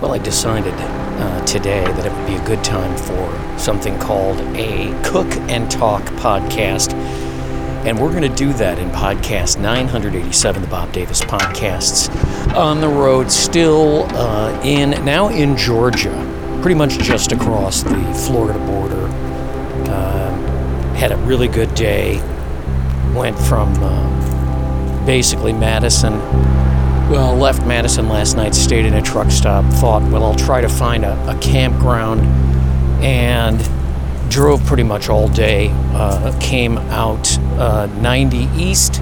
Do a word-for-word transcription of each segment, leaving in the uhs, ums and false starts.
Well, I decided uh, today that it would be a good time for something called a Cook and Talk podcast. And we're going to do that in podcast nine eighty-seven, the Bob Davis Podcasts. On the road, still uh, in, now in Georgia, pretty much just across the Florida border. Uh, had a really good day. Went from uh, basically Madison. Well, left Madison last night, stayed in a truck stop, thought, well, I'll try to find a, a campground, and drove pretty much all day. Uh, came out uh, ninety east,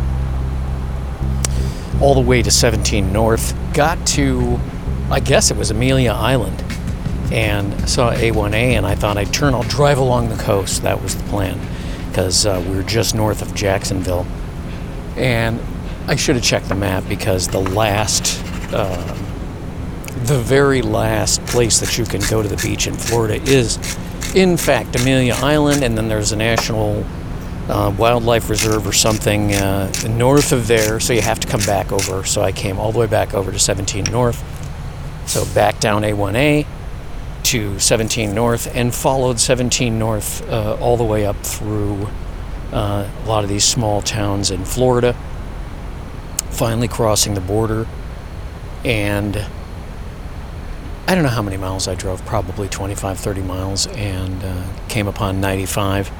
all the way to seventeen north. Got to, I guess it was Amelia Island, and saw A one A, and I thought I'd turn, I'll drive along the coast. That was the plan, because uh, we were just north of Jacksonville. And I should have checked the map, because the last, uh, the very last place that you can go to the beach in Florida is, in fact, Amelia Island, and then there's a national uh, wildlife reserve or something uh, north of there, so you have to come back over. So I came all the way back over to seventeen North, so back down A one A to seventeen North, and followed seventeen North uh, all the way up through uh, a lot of these small towns in Florida, finally crossing the border, and I don't know how many miles I drove, probably twenty-five, thirty miles, and uh, came upon ninety-five.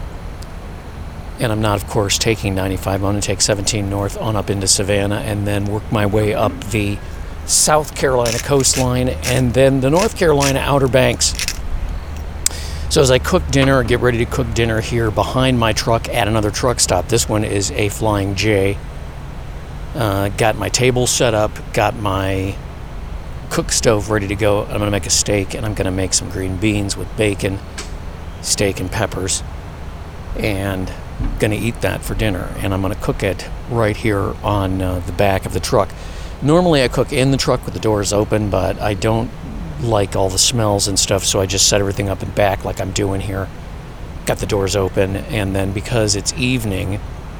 And I'm not, of course, taking ninety-five. I'm going to take seventeen North on up into Savannah, and then work my way up the South Carolina coastline, and then the North Carolina Outer Banks. So as I cook dinner, get ready to cook dinner here behind my truck at another truck stop. This one is a Flying J. Uh, got my table set up, got my cook stove ready to go. I'm going to make a steak, and I'm going to make some green beans with bacon, steak and peppers, and I'm going to eat that for dinner. And I'm going to cook it right here on uh, the back of the truck. Normally I cook in the truck with the doors open, but I don't like all the smells and stuff, so I just set everything up in back like I'm doing here. Got the doors open, and then because it's evening,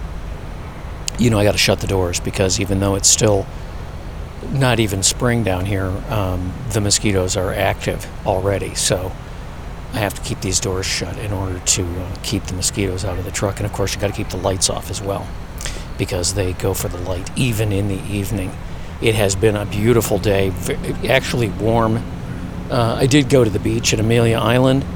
you know, I got to shut the doors, because even though it's still not even spring down here, um, the mosquitoes are active already. So I have to keep these doors shut in order to uh, keep the mosquitoes out of the truck. And of course, you got to keep the lights off as well, because they go for the light even in the evening. It has been a beautiful day, actually warm. Uh, I did go to the beach at Amelia Island,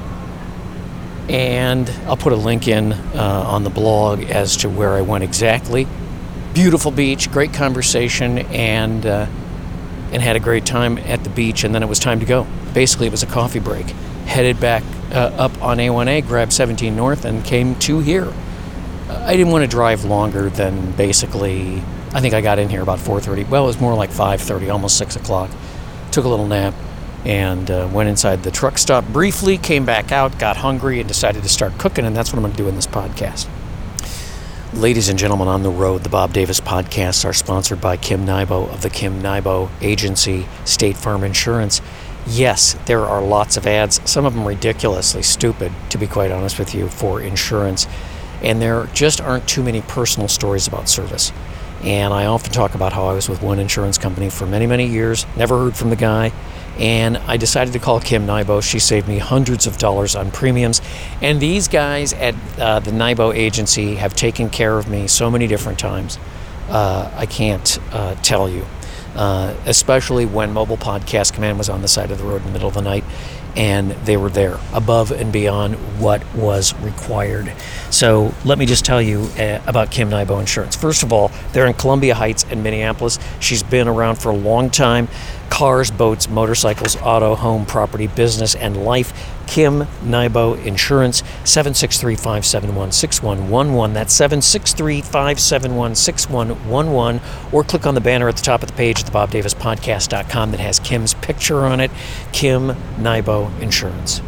and I'll put a link in uh, on the blog as to where I went exactly. Beautiful beach, great conversation, and uh, and had a great time at the beach, and then it was time to go. Basically, it was a coffee break. Headed back uh, up on A one A, grabbed seventeen North, and came to here. Uh, I didn't want to drive longer than basically, I think I got in here about four thirty. Well, it was more like five thirty, almost six o'clock. Took a little nap, and uh, went inside the truck stop briefly, came back out, got hungry, and decided to start cooking, and that's what I'm going to do in this podcast. Ladies and gentlemen, on the road, the Bob Davis Podcasts are sponsored by Kim Nybo of the Kim Nybo Agency, State Farm Insurance. Yes, there are lots of ads, some of them ridiculously stupid, to be quite honest with you, for insurance. And there just aren't too many personal stories about service. And I often talk about how I was with one insurance company for many, many years, never heard from the guy, and I decided to call Kim Nybo. She saved me hundreds of dollars on premiums. And these guys at uh, the Nybo Agency have taken care of me so many different times. Uh, I can't uh, tell you. Uh, especially when Mobile Podcast Command was on the side of the road in the middle of the night, and they were there above and beyond what was required. So let me just tell you uh, about Kim Nybo Insurance. First of all, they're in Columbia Heights and Minneapolis. She's been around for a long time. Cars, boats, motorcycles, auto, home, property, business, and life. Kim Nybo Insurance, seven six three, five seven one, six one one one. That's seven six three, five seven one, six one one one. Or click on the banner at the top of the page at the bob davis podcast dot com that has Kim's picture on it. Kim Nybo Insurance.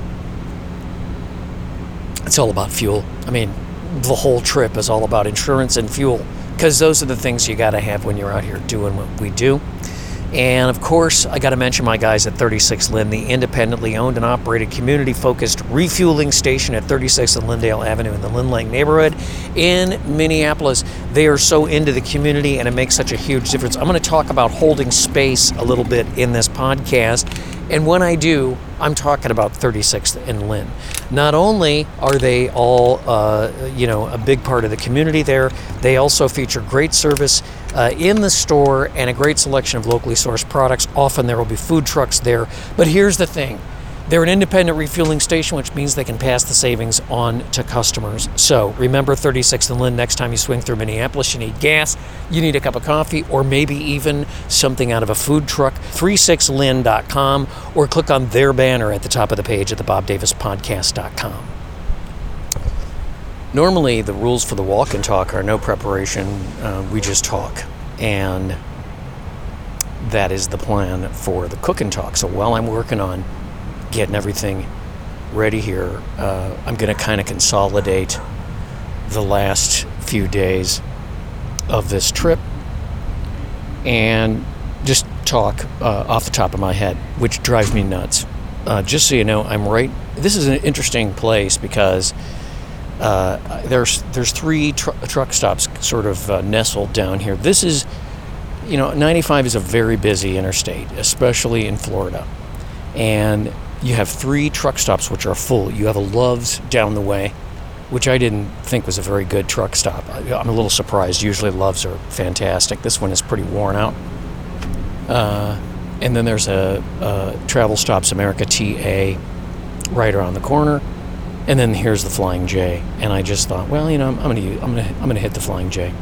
It's all about fuel. I mean, the whole trip is all about insurance and fuel, because those are the things you got to have when you're out here doing what we do. And of course, I got to mention my guys at thirty-six Lynn, the independently owned and operated community-focused refueling station at thirty-six and Lyndale Avenue in the Lynn Lake neighborhood in Minneapolis. They are so into the community, and it makes such a huge difference. I'm going to talk about holding space a little bit in this podcast, And when I do, I'm talking about thirty-sixth and Lynn. Not only are they all, uh, you know, a big part of the community there, they also feature great service uh, in the store and a great selection of locally sourced products. Often there will be food trucks there. But here's the thing. They're an independent refueling station, which means they can pass the savings on to customers. So remember thirty-sixth and Lynn, next time you swing through Minneapolis, you need gas, you need a cup of coffee, or maybe even something out of a food truck, thirty-six lynn dot com, or click on their banner at the top of the page at the bob davis podcast dot com. Normally, the rules for the walk and talk are no preparation, uh, we just talk. And that is the plan for the cook and talk. So while I'm working on getting everything ready here, uh, I'm going to kind of consolidate the last few days of this trip and just talk uh, off the top of my head, which drives me nuts. Uh, just so you know, I'm right. This is an interesting place because uh, there's there's three tr- truck stops sort of uh, nestled down here. This is, you know, ninety-five is a very busy interstate, especially in Florida, and you have three truck stops which are full. You have a Love's down the way, which I didn't think was a very good truck stop. I'm a little surprised. Usually Love's are fantastic. This one is pretty worn out. Uh, and then there's a, a Travel Stops America T A right around the corner. And then here's the Flying J. And I just thought, well, you know, I'm, I'm gonna I'm gonna I'm gonna hit the Flying J.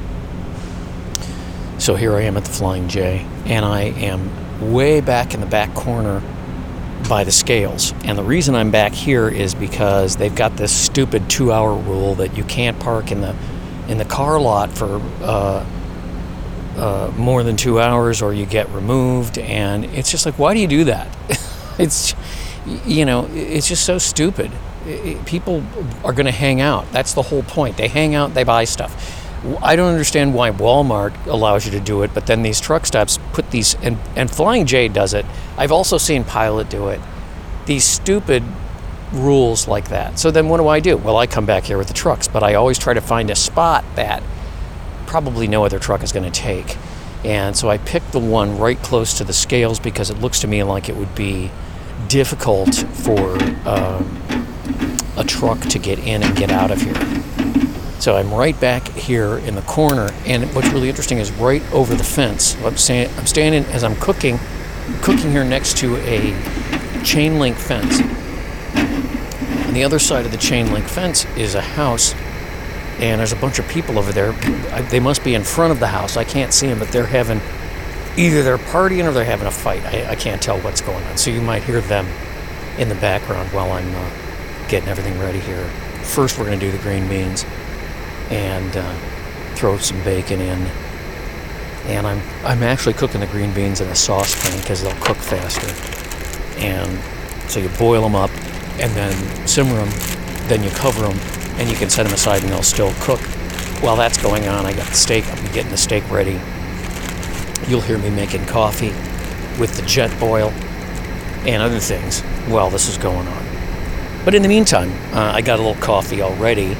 So here I am at the Flying J, and I am way back in the back corner by the scales. And the reason I'm back here is because they've got this stupid two-hour rule that you can't park in the in the car lot for uh, uh, more than two hours or you get removed. And it's just like, why do you do that? It's, you know, it's just so stupid. It, people are going to hang out. That's the whole point. They hang out, they buy stuff. I don't understand why Walmart allows you to do it, but then these truck stops put these, and, and Flying J does it. I've also seen Pilot do it. These stupid rules like that. So then what do I do? Well, I come back here with the trucks, but I always try to find a spot that probably no other truck is going to take. And so I picked the one right close to the scales because it looks to me like it would be difficult for um, a truck to get in and get out of here. So I'm right back here in the corner, and what's really interesting is right over the fence. I'm, sta- I'm standing as I'm cooking, cooking here next to a chain link fence. On the other side of the chain link fence is a house, and there's a bunch of people over there. They must be in front of the house. I can't see them, but they're having, either they're partying or they're having a fight. I, I can't tell what's going on. So you might hear them in the background while I'm uh, getting everything ready here. First, we're going to do the green beans and uh, throw some bacon in. And I'm I'm actually cooking the green beans in a saucepan because they'll cook faster. And so you boil them up and then simmer them, then you cover them, and you can set them aside and they'll still cook. While that's going on, I got the steak. I'll be getting the steak ready. You'll hear me making coffee with the jet boil and other things while this is going on. But in the meantime, uh, I got a little coffee already.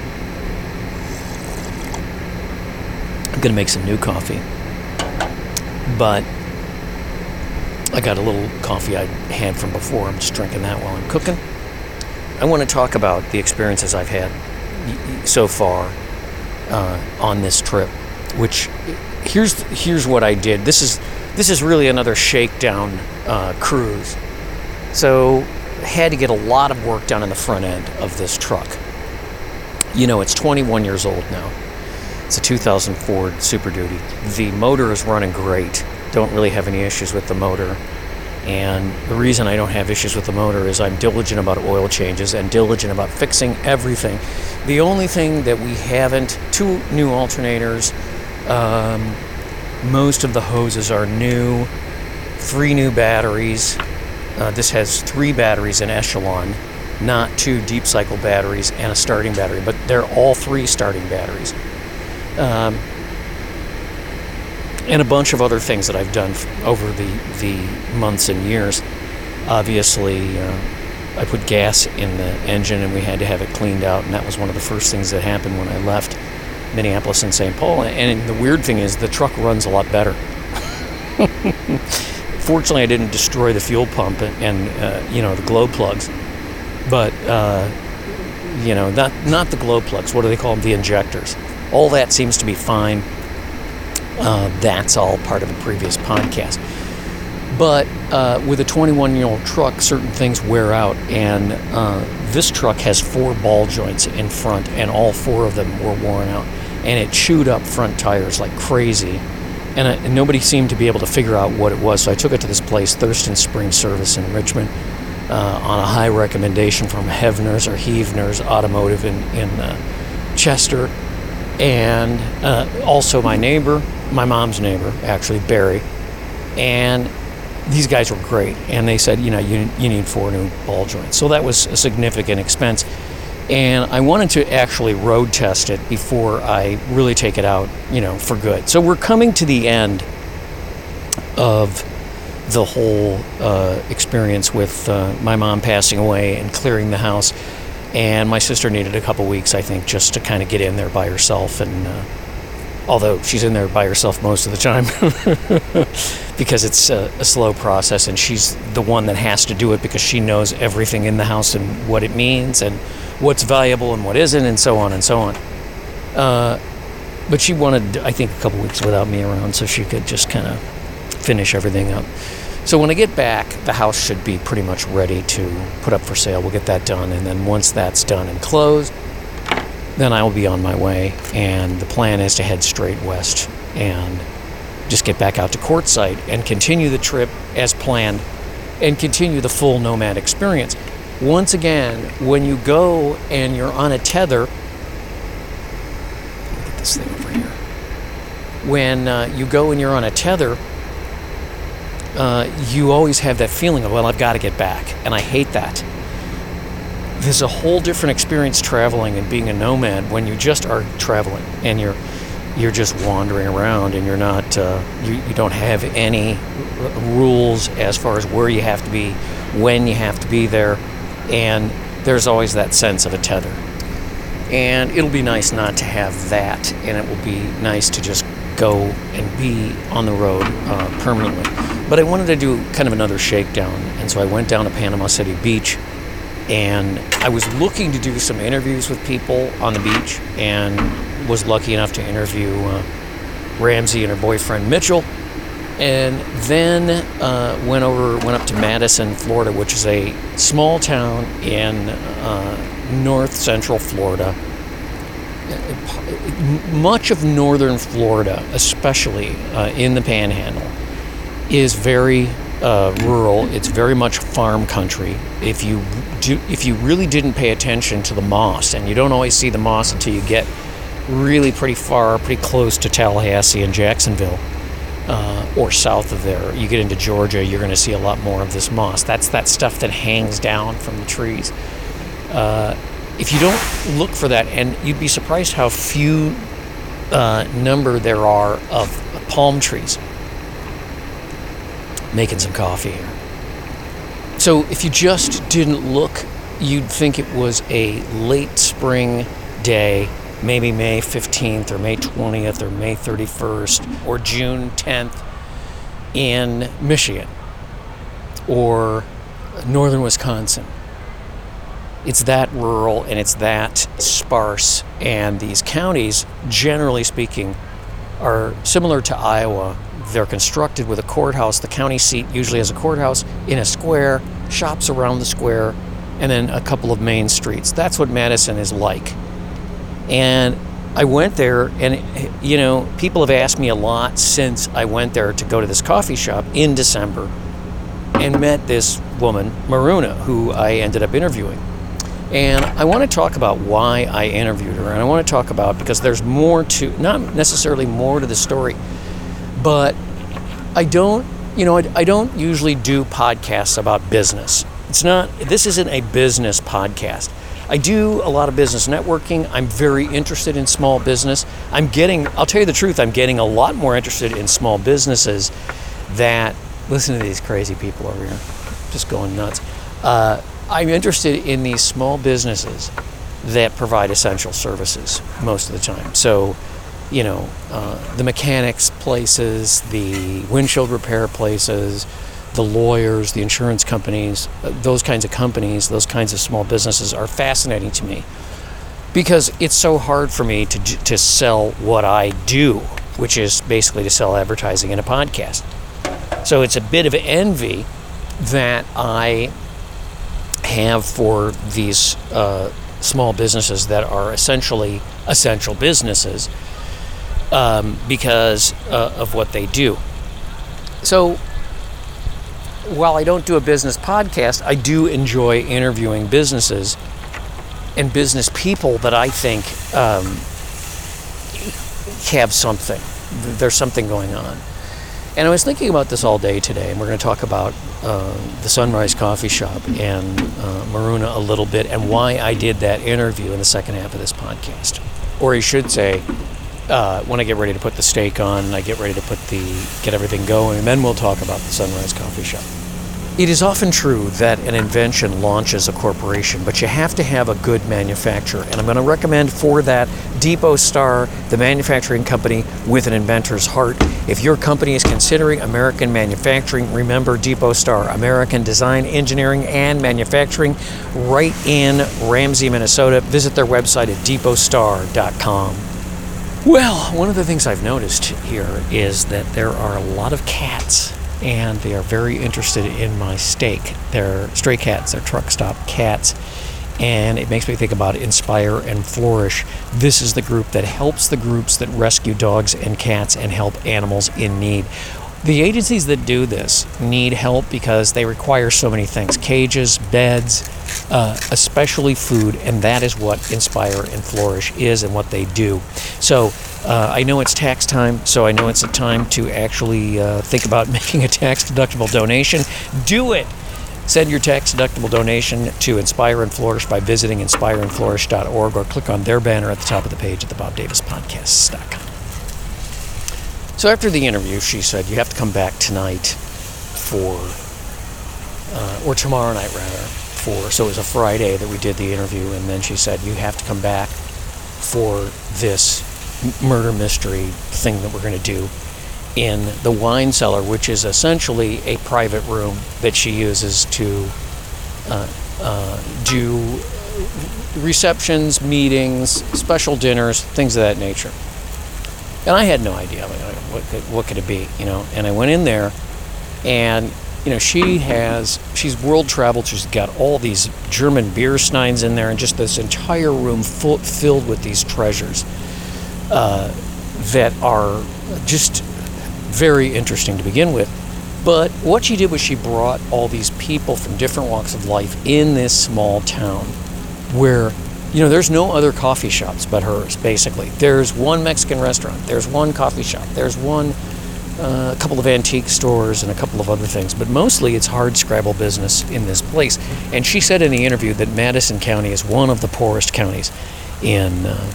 I'm going to make some new coffee. But I got a little coffee I had from before. I'm just drinking that while I'm cooking. I want to talk about the experiences I've had so far uh, on this trip, which here's here's what I did. This is this is really another shakedown uh, cruise. So had to get a lot of work done in the front end of this truck. You know, it's twenty-one years old now. It's a two thousand Ford Super Duty. The motor is running great. Don't really have any issues with the motor. And the reason I don't have issues with the motor is I'm diligent about oil changes and diligent about fixing everything. The only thing that we haven't, two new alternators, um, most of the hoses are new, three new batteries. Uh, this has three batteries in Echelon, not two deep cycle batteries and a starting battery, but they're all three starting batteries. Um, and a bunch of other things that I've done f- over the, the months and years. Obviously, uh, I put gas in the engine and we had to have it cleaned out, and that was one of the first things that happened when I left Minneapolis and Saint Paul. And the weird thing is the truck runs a lot better. Fortunately, I didn't destroy the fuel pump and, and uh, you know, the glow plugs. But, uh, you know, not, not the glow plugs. What do they call them? The injectors. All that seems to be fine. Uh, that's all part of a previous podcast. But uh, with a twenty-one-year-old truck, certain things wear out. And uh, this truck has four ball joints in front, and all four of them were worn out. And it chewed up front tires like crazy. And, uh, and nobody seemed to be able to figure out what it was. So I took it to this place, Thurston Spring Service in Richmond, uh, on a high recommendation from Hevner's or Heavner's Automotive in, in uh, Chester. And uh, also my neighbor, my mom's neighbor, actually, Barry. And these guys were great. And they said, you know, you, you need four new ball joints. So that was a significant expense. And I wanted to actually road test it before I really take it out, you know, for good. So we're coming to the end of the whole uh, experience with uh, my mom passing away and clearing the house. And my sister needed a couple weeks, I think, just to kind of get in there by herself. And uh, although she's in there by herself most of the time because it's a, a slow process, and she's the one that has to do it because she knows everything in the house and what it means and what's valuable and what isn't, and so on and so on. Uh, but she wanted, I think, a couple weeks without me around so she could just kind of finish everything up. So when I get back, the house should be pretty much ready to put up for sale. We'll get that done, and then once that's done and closed, then I will be on my way, and the plan is to head straight west and just get back out to Quartzsite and continue the trip as planned and continue the full Nomad experience. Once again, when you go and you're on a tether, let me get this thing over here. When uh, you go and you're on a tether, uh, you always have that feeling of, well, I've got to get back, and I hate that. There's a whole different experience traveling and being a nomad when you just are traveling and you're you're just wandering around, and you're not uh, you, you don't have any r- rules as far as where you have to be, when you have to be there. And there's always that sense of a tether. And it'll be nice not to have that, and it will be nice to just go and be on the road uh, permanently. But I wanted to do kind of another shakedown, and so I went down to Panama City Beach, and I was looking to do some interviews with people on the beach, and was lucky enough to interview uh, Ramsey and her boyfriend Mitchell. And then uh, went over, went up to Madison, Florida, which is a small town in uh, north central Florida. Much of northern Florida, especially uh, in the Panhandle, is very uh, rural. It's very much farm country. If you do, if you really didn't pay attention to the moss, and you don't always see the moss until you get really pretty far, pretty close to Tallahassee and Jacksonville. Uh, or south of there, you get into Georgia, you're going to see a lot more of this moss. That's that stuff that hangs down from the trees. Uh, if you don't look for that, and you'd be surprised how few uh, number there are of palm trees. Making some coffee here. So if you just didn't look, you'd think it was a late spring day, maybe May fifteenth or May twentieth or May thirty-first or June tenth in Michigan or northern Wisconsin. It's that rural and it's that sparse, and these counties, generally speaking, are similar to Iowa. They're constructed with a courthouse. The county seat usually has a courthouse in a square, shops around the square, and then a couple of main streets. That's what Madison is like. And I went there, and, you know, people have asked me a lot since I went there to go to this coffee shop in December and met this woman, Maruna, who I ended up interviewing. And I want to talk about why I interviewed her, and I want to talk about, because there's more to, not necessarily more to the story, but I don't, you know, I, I don't usually do podcasts about business. It's not, this isn't a business podcast. I do a lot of business networking. I'm very interested in small business. I'm getting, I'll tell you the truth, I'm getting a lot more interested in small businesses that, listen to these crazy people over here, just going nuts. Uh, I'm interested in these small businesses that provide essential services most of the time. So, you know, uh, the mechanics places, the windshield repair places, the lawyers, the insurance companies, those kinds of companies, those kinds of small businesses are fascinating to me because it's so hard for me to to sell what I do, which is basically to sell advertising in a podcast. So it's a bit of envy that I have for these uh, small businesses that are essentially essential businesses um, because uh, of what they do. So while I don't do a business podcast, I do enjoy interviewing businesses and business people that I think um, have something. There's something going on. And I was thinking about this all day today, and we're going to talk about uh, the Sunrise Coffee Shop and uh, Maruna a little bit, and why I did that interview in the second half of this podcast. Or I should say, uh, when I get ready to put the steak on, I get ready to put the get everything going, and then we'll talk about the Sunrise Coffee Shop. It is often true that an invention launches a corporation, but you have to have a good manufacturer. And I'm going to recommend for that Depot Star, the manufacturing company with an inventor's heart. If your company is considering American manufacturing, remember Depot Star, American design, engineering, and manufacturing, right in Ramsey, Minnesota. Visit their website at depot star dot com. Well, one of the things I've noticed here is that there are a lot of cats, and they are very interested in my steak. They're stray cats, they're truck stop cats, and it makes me think about Inspire and Flourish. This is the group that helps the groups that rescue dogs and cats and help animals in need. The agencies that do this need help because they require so many things: cages, beds, uh, especially food, and that is what Inspire and Flourish is and what they do. So uh, I know it's tax time, so I know it's a time to actually uh, think about making a tax-deductible donation. Do it! Send your tax-deductible donation to Inspire and Flourish by visiting inspire and flourish dot org or click on their banner at the top of the page at the bob davis podcasts dot com. So after the interview, she said, you have to come back tonight for, uh, or tomorrow night rather, for, so it was a Friday that we did the interview, and then she said, you have to come back for this murder mystery thing that we're going to do in the wine cellar, which is essentially a private room that she uses to uh, uh, do receptions, meetings, special dinners, things of that nature. And I had no idea, like, what could, what could it be, you know? And I went in there, and you know, she has she's world traveled. She's got all these German beer steins in there, and just this entire room full, filled with these treasures uh, that are just very interesting to begin with. But what she did was she brought all these people from different walks of life in this small town where, you know, there's no other coffee shops but hers, basically. There's one Mexican restaurant, there's one coffee shop, there's one, uh, a couple of antique stores and a couple of other things, but mostly it's hard scrabble business in this place. And she said in the interview that Madison County is one of the poorest counties in uh,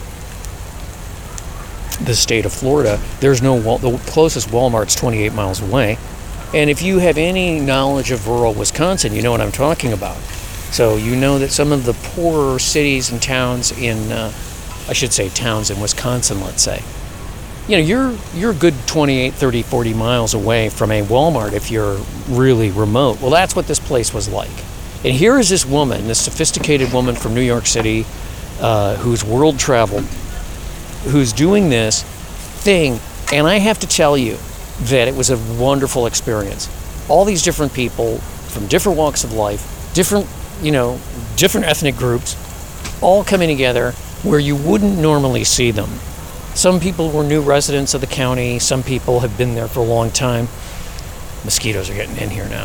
the state of Florida. There's no, Wal- the closest Walmart's twenty-eight miles away. And if you have any knowledge of rural Wisconsin, you know what I'm talking about. So you know that some of the poorer cities and towns in, uh, I should say towns in Wisconsin, let's say, you know, you're you're a good twenty-eight, thirty, forty miles away from a Walmart if you're really remote. Well, that's what this place was like. And here is this woman, this sophisticated woman from New York City, uh, who's world traveled, who's doing this thing. And I have to tell you that it was a wonderful experience. All these different people from different walks of life, different, you know, different ethnic groups, all coming together where you wouldn't normally see them. Some people were new residents of the county. Some people have been there for a long time. Mosquitoes are getting in here now.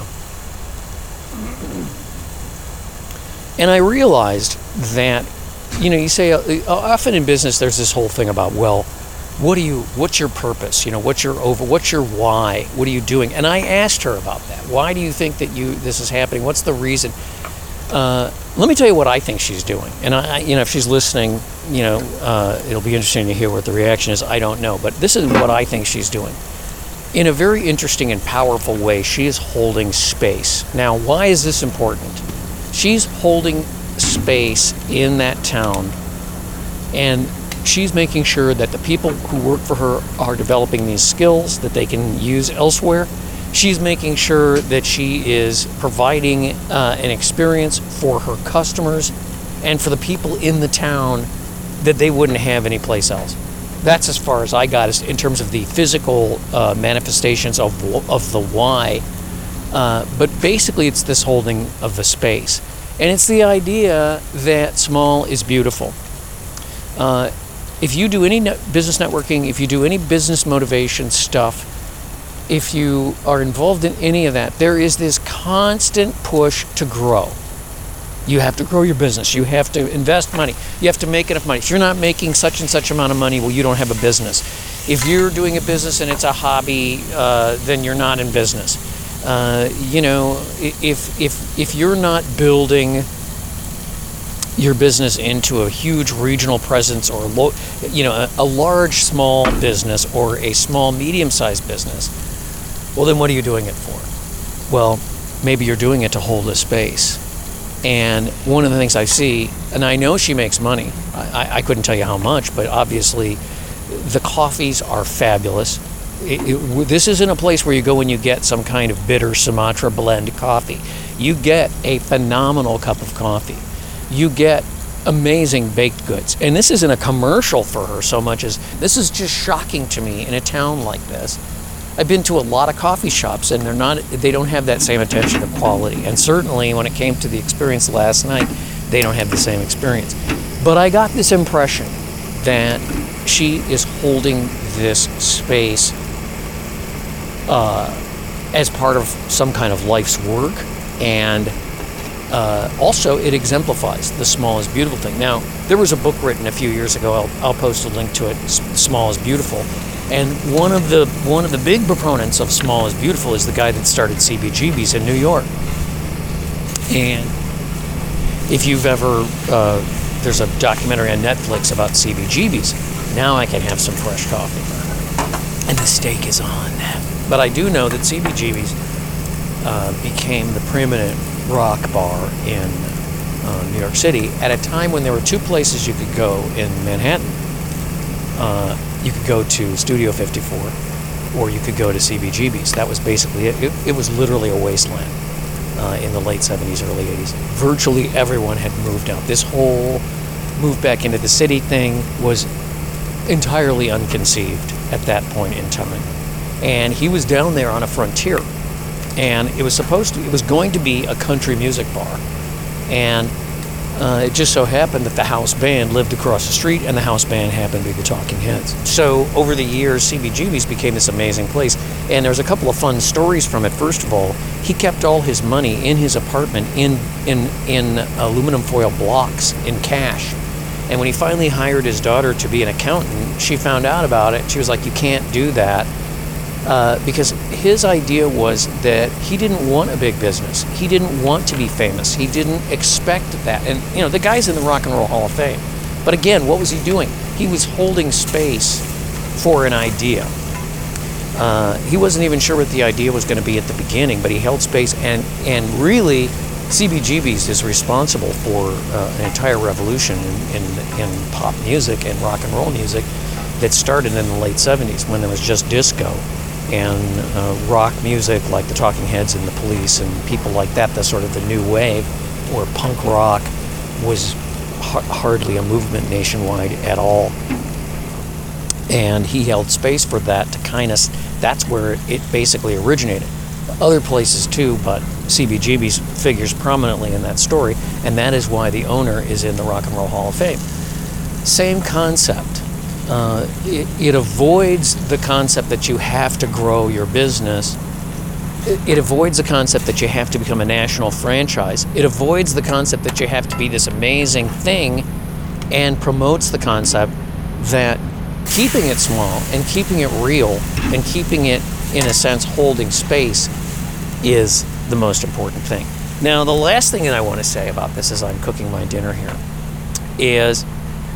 And I realized that, you know, you say, uh, often in business there's this whole thing about, well, what do you, what's your purpose? You know, what's your over, what's your why? What are you doing? And I asked her about that. Why do you think that you, this is happening? What's the reason? Uh, let me tell you what I think she's doing. And I, you know, if she's listening, you know, uh, it'll be interesting to hear what the reaction is. I don't know, but this is what I think she's doing. In a very interesting and powerful way, she is holding space. Now, why is this important? She's holding space in that town, and she's making sure that the people who work for her are developing these skills that they can use elsewhere. She's making sure that she is providing uh, an experience for her customers and for the people in the town that they wouldn't have anyplace else. That's as far as I got in terms of the physical uh, manifestations of of the why. Uh, but basically, it's this holding of the space, and it's the idea that small is beautiful. Uh, if you do any net business networking, if you do any business motivation stuff, if you are involved in any of that, there is this constant push to grow. You have to grow your business. You have to invest money. You have to make enough money. If you're not making such and such amount of money, well, you don't have a business. If you're doing a business and it's a hobby, uh, then you're not in business. Uh, you know, if if if you're not building your business into a huge regional presence or lo- you know a, a large small business or a small medium-sized business, well, then what are you doing it for? Well, maybe you're doing it to hold a space. And one of the things I see, and I know she makes money, I, I couldn't tell you how much, but obviously the coffees are fabulous. It, it, this isn't a place where you go and you get some kind of bitter Sumatra blend coffee. You get a phenomenal cup of coffee. You get amazing baked goods. And this isn't a commercial for her so much as this is just shocking to me in a town like this. I've been to a lot of coffee shops and they're not, they don't have that same attention to quality. And certainly when it came to the experience last night, they don't have the same experience. But I got this impression that she is holding this space uh, as part of some kind of life's work. And uh, also it exemplifies the small is beautiful thing. Now, there was a book written a few years ago, I'll, I'll post a link to it, Small is Beautiful. And one of the one of the big proponents of small is beautiful is the guy that started C B G B's in New York. And if you've ever, uh, there's a documentary on Netflix about C B G B's. Now I can have some fresh coffee, and the steak is on. But I do know that C B G B's uh, became the preeminent rock bar in uh, New York City at a time when there were two places you could go in Manhattan. Uh, you could go to Studio fifty-four, or you could go to C B G B's. That was basically it. It, it was literally a wasteland uh, in the late seventies, early eighties. Virtually everyone had moved out. This whole move back into the city thing was entirely unconceived at that point in time. And he was down there on a frontier, and it was supposed to, it was going to be a country music bar. And Uh, it just so happened that the house band lived across the street, and the house band happened to be the Talking Heads. So over the years, C B G B's became this amazing place, and there's a couple of fun stories from it. First of all, he kept all his money in his apartment in in in aluminum foil blocks in cash. And when he finally hired his daughter to be an accountant, she found out about it. She was like, "You can't do that." Uh, because his idea was that he didn't want a big business. He didn't want to be famous. He didn't expect that. And, you know, the guy's in the Rock and Roll Hall of Fame. But again, what was he doing? He was holding space for an idea. Uh, he wasn't even sure what the idea was going to be at the beginning, but he held space. And, and really, C B G B's is responsible for uh, an entire revolution in, in, in pop music and rock and roll music that started in the late seventies when there was just disco. And uh, rock music like the Talking Heads and the Police and people like that, the sort of the new wave, or punk rock, was ha- hardly a movement nationwide at all. And he held space for that to kind of, that's where it basically originated. Other places too, but C B G B's figures prominently in that story, and that is why the owner is in the Rock and Roll Hall of Fame. Same concept. Uh, it, it avoids the concept that you have to grow your business. It, it avoids the concept that you have to become a national franchise. It avoids the concept that you have to be this amazing thing, and promotes the concept that keeping it small and keeping it real and keeping it, in a sense, holding space is the most important thing. Now, the last thing that I want to say about this as I'm cooking my dinner here is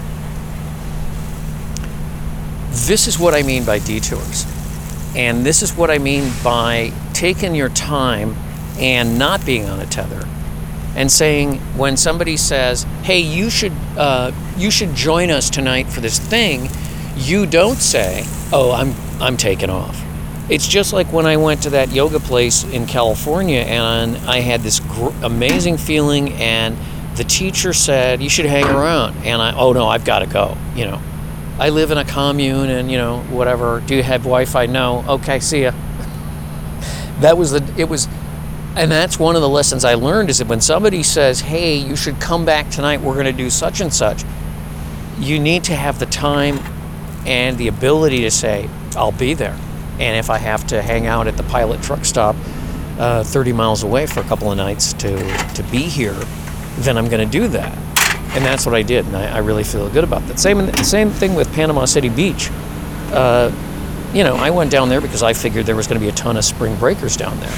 this is what I mean by detours. And this is what I mean by taking your time and not being on a tether. And saying, when somebody says, hey, you should uh, you should join us tonight for this thing, you don't say, oh, I'm I'm taking off. It's just like when I went to that yoga place in California and I had this gr- amazing feeling, and the teacher said, you should hang around. And I, oh no, I've got to go. You know, I live in a commune and, you know, whatever. Do you have Wi-Fi? No. Okay, see ya. That was the, it was, and that's one of the lessons I learned, is that when somebody says, hey, you should come back tonight, we're going to do such and such, you need to have the time and the ability to say, I'll be there. And if I have to hang out at the Pilot truck stop uh, thirty miles away for a couple of nights to, to be here, then I'm going to do that. And that's what I did, and I, I really feel good about that. Same same thing with Panama City Beach. Uh, you know, I went down there because I figured there was going to be a ton of spring breakers down there.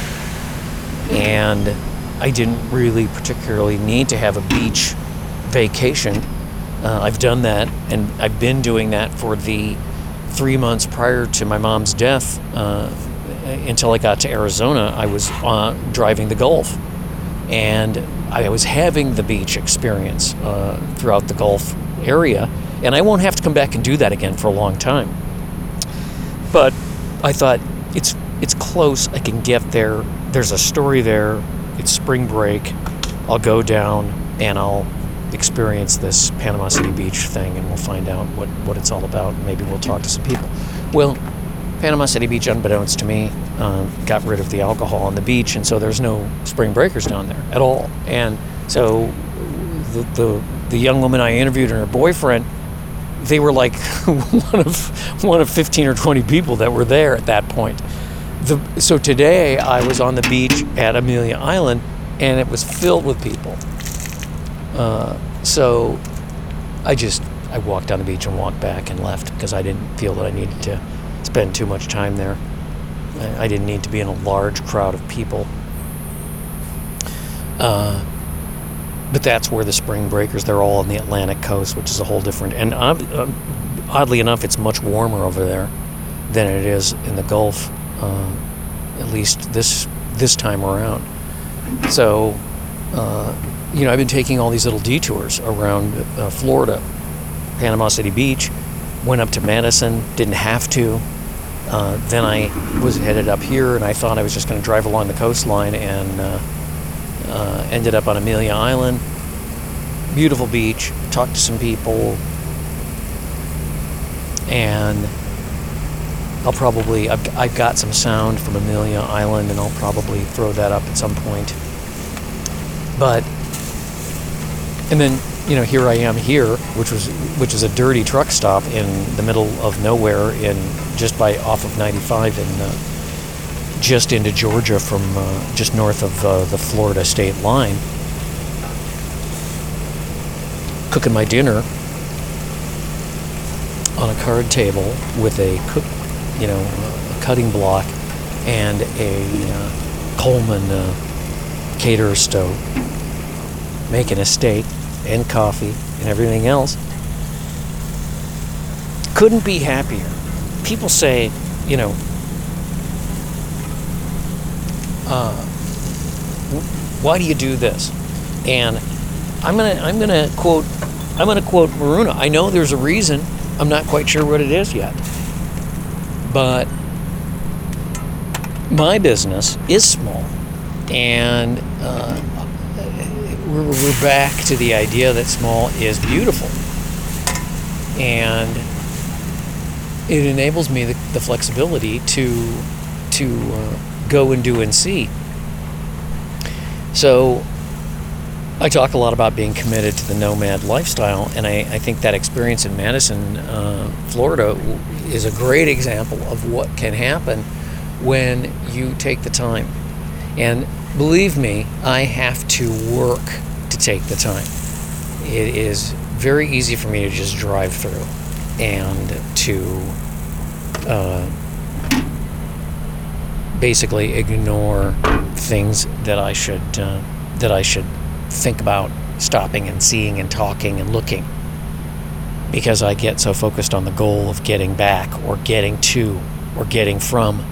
And I didn't really particularly need to have a beach vacation. Uh, I've done that, and I've been doing that for the three months prior to my mom's death. Uh, until I got to Arizona, I was uh, driving the Gulf, and I was having the beach experience uh, throughout the Gulf area, and I won't have to come back and do that again for a long time. But I thought, it's it's close, I can get there, there's a story there, it's spring break, I'll go down and I'll experience this Panama City Beach thing, and we'll find out what, what it's all about. Maybe we'll talk to some people. Well, Panama City Beach, unbeknownst to me, uh, got rid of the alcohol on the beach, and so there's no spring breakers down there at all. And so the the, the young woman I interviewed and her boyfriend, they were like one of one of fifteen or twenty people that were there at that point. The, so today I was on the beach at Amelia Island, and it was filled with people. Uh, so I just, I walked down the beach and walked back and left because I didn't feel that I needed to spend too much time there. I, I didn't need to be in a large crowd of people. Uh, but that's where the spring breakers, they're all on the Atlantic coast, which is a whole different, and uh, oddly enough, it's much warmer over there than it is in the Gulf, uh, at least this this time around. So, uh, you know, I've been taking all these little detours around uh, Florida, Panama City Beach, went up to Madison, didn't have to. Uh, then I was headed up here, and I thought I was just going to drive along the coastline, and uh, uh, ended up on Amelia Island. Beautiful beach, talked to some people, and I'll probably, I've, I've got some sound from Amelia Island, and I'll probably throw that up at some point. But, and then, you know, here I am here, which was which is a dirty truck stop in the middle of nowhere, in just by off of ninety-five, and uh, just into Georgia from uh, just north of uh, the Florida state line, cooking my dinner on a card table with a cook, you know, a cutting block and a uh, Coleman uh, caterer stove, making a steak and coffee and everything else. Couldn't be happier. People say, you know, uh, why do you do this? And I'm gonna I'm gonna quote I'm gonna quote Maruna. I know there's a reason. I'm not quite sure what it is yet. But my business is small, and uh, we're, we're back to the idea that small is beautiful, and it enables me the, the flexibility to to uh, go and do and see. So I talk a lot about being committed to the nomad lifestyle, and I, I think that experience in Madison, uh, Florida, is a great example of what can happen when you take the time. And believe me, I have to work to take the time. It is very easy for me to just drive through and to uh, basically ignore things that I should uh, that I should think about stopping and seeing and talking and looking, because I get so focused on the goal of getting back or getting to or getting from.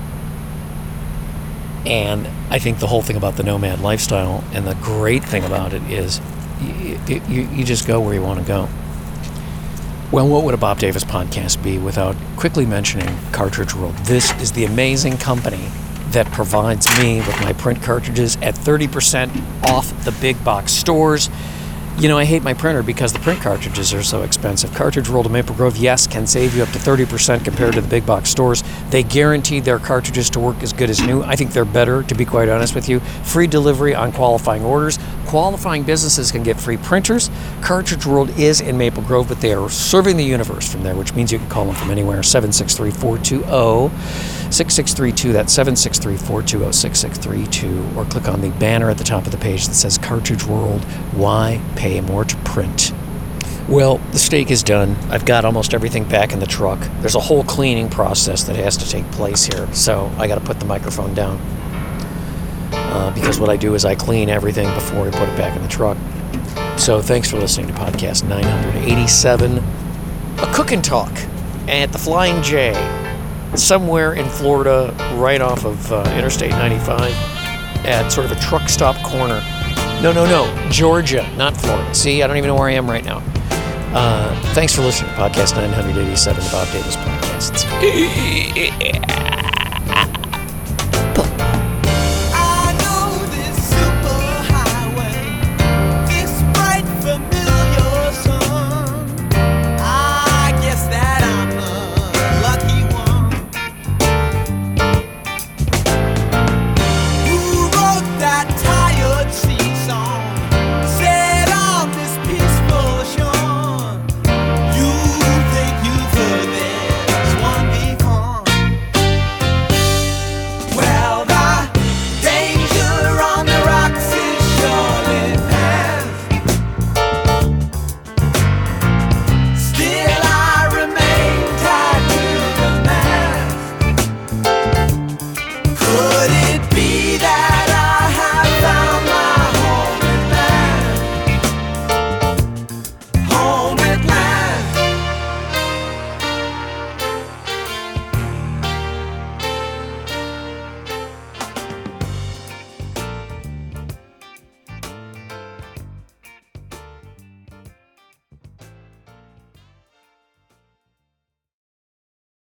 And I think the whole thing about the nomad lifestyle, and the great thing about it, is you, you, you just go where you want to go. Well, what would a Bob Davis podcast be without quickly mentioning Cartridge World? This is the amazing company that provides me with my print cartridges at thirty percent off the big box stores. You know, I hate my printer because the print cartridges are so expensive. Cartridge World of Maple Grove, yes, can save you up to thirty percent compared to the big box stores. They guarantee their cartridges to work as good as new. I think they're better, to be quite honest with you. Free delivery on qualifying orders. Qualifying businesses can get free printers. Cartridge World is in Maple Grove, but they are serving the universe from there, which means you can call them from anywhere. seven six three, four two zero, six six three two. That's seven six three, four two zero, six six three two. Or click on the banner at the top of the page that says Cartridge World. Why pay more to print? Well, the steak is done. I've got almost everything back in the truck. There's a whole cleaning process that has to take place here, so I got to put the microphone down. Uh, because what I do is I clean everything before I put it back in the truck. So thanks for listening to podcast nine eighty-seven, a cook and talk at the Flying J, somewhere in Florida, right off of uh, Interstate ninety-five, at sort of a truck stop corner. No, no, no, Georgia, not Florida. See, I don't even know where I am right now. Uh, thanks for listening to podcast nine eighty-seven, the Bob Davis Podcast.